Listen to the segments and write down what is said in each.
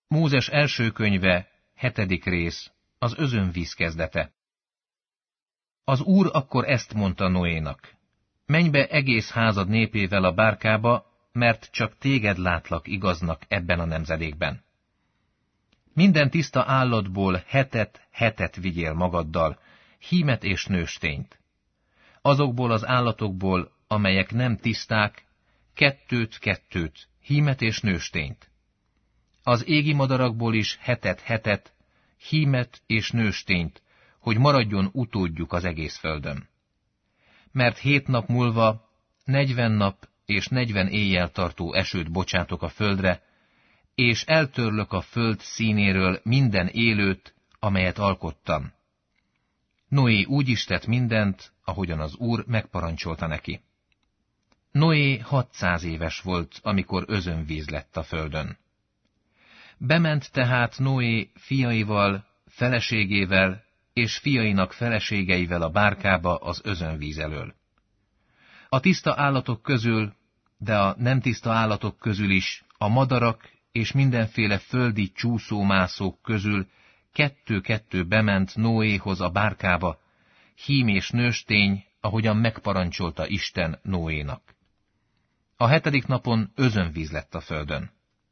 Mózes első könyve, 7. rész, az özönvíz kezdete. Az Úr akkor ezt mondta Noénak: menj be egész házad népével a bárkába, mert csak téged látlak igaznak ebben a nemzedékben. Minden tiszta állatból hetet vigyél magaddal, hímet és nőstényt. Azokból az állatokból, amelyek nem tiszták, kettőt, hímet és nőstényt. Az égi madarakból is hetet, hímet és nőstényt, hogy maradjon utódjuk az egész földön. Mert 7 nap múlva 40 nap és 40 éjjel tartó esőt bocsátok a földre, és eltörlök a föld színéről minden élőt, amelyet alkottam. Noé úgy is tett mindent, ahogyan az Úr megparancsolta neki. Noé 600 éves volt, amikor özönvíz lett a földön. Bement tehát Noé fiaival, feleségével és fiainak feleségeivel a bárkába az özönvíz elől. A tiszta állatok közül, de a nem tiszta állatok közül is, a madarak és mindenféle földi csúszómászók közül kettő bement Noéhoz a bárkába, hím és nőstény, ahogyan megparancsolta Isten Noénak. A 7. napon özönvíz lett a földön.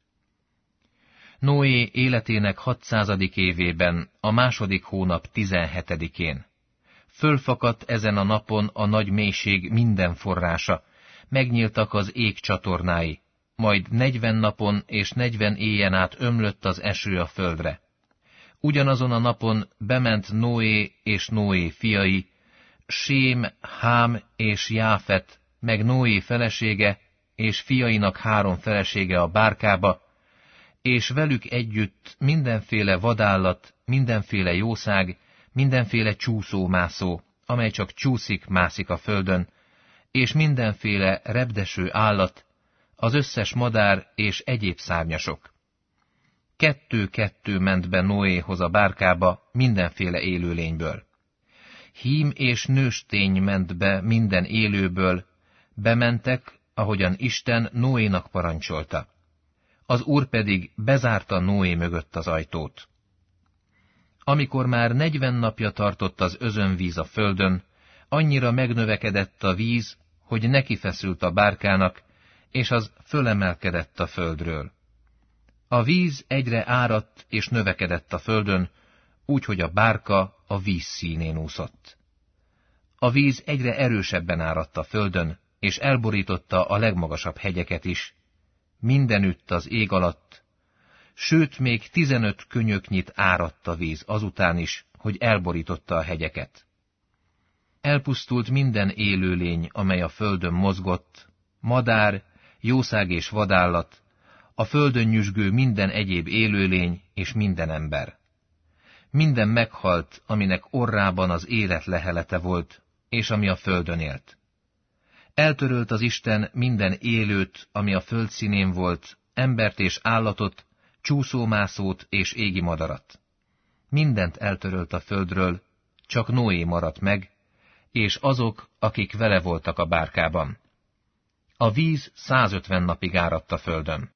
Noé életének 600. évében, a 2. hónap 17-én. Fölfakadt ezen a napon a nagy mélység minden forrása, megnyíltak az ég csatornái, majd 40 napon és 40 éjjen át ömlött az eső a földre. Ugyanazon a napon bement Noé és Noé fiai, Sém, Hám és Jáfet, meg Noé felesége és fiainak 3 felesége a bárkába, és velük együtt mindenféle vadállat, mindenféle jószág, mindenféle csúszómászó, amely csak csúszik-mászik a földön, és mindenféle repdeső állat, az összes madár és egyéb szárnyasok. Kettő ment be Noéhoz a bárkába mindenféle élőlényből. Hím és nőstény ment be minden élőből, bementek, ahogyan Isten Noénak parancsolta. Az Úr pedig bezárta Noé mögött az ajtót. Amikor már 40 napja tartott az özönvíz a földön, annyira megnövekedett a víz, hogy nekifeszült a bárkának, és az fölemelkedett a földről. A víz egyre áradt és növekedett a földön, úgyhogy a bárka a víz színén úszott. A víz egyre erősebben áradt a földön, és elborította a legmagasabb hegyeket is, mindenütt az ég alatt, sőt még 15 könyöknyit áradt a víz azután is, hogy elborította a hegyeket. Elpusztult minden élőlény, amely a földön mozgott, madár, jószág és vadállat, a földön nyüzsgő minden egyéb élőlény és minden ember. Minden meghalt, aminek orrában az élet lehelete volt, és ami a földön élt. Eltörölt az Isten minden élőt, ami a föld színén volt, embert és állatot, csúszómászót és égi madarat. Mindent eltörölt a földről, csak Noé maradt meg, és azok, akik vele voltak a bárkában. A víz 150 napig áradt a földön.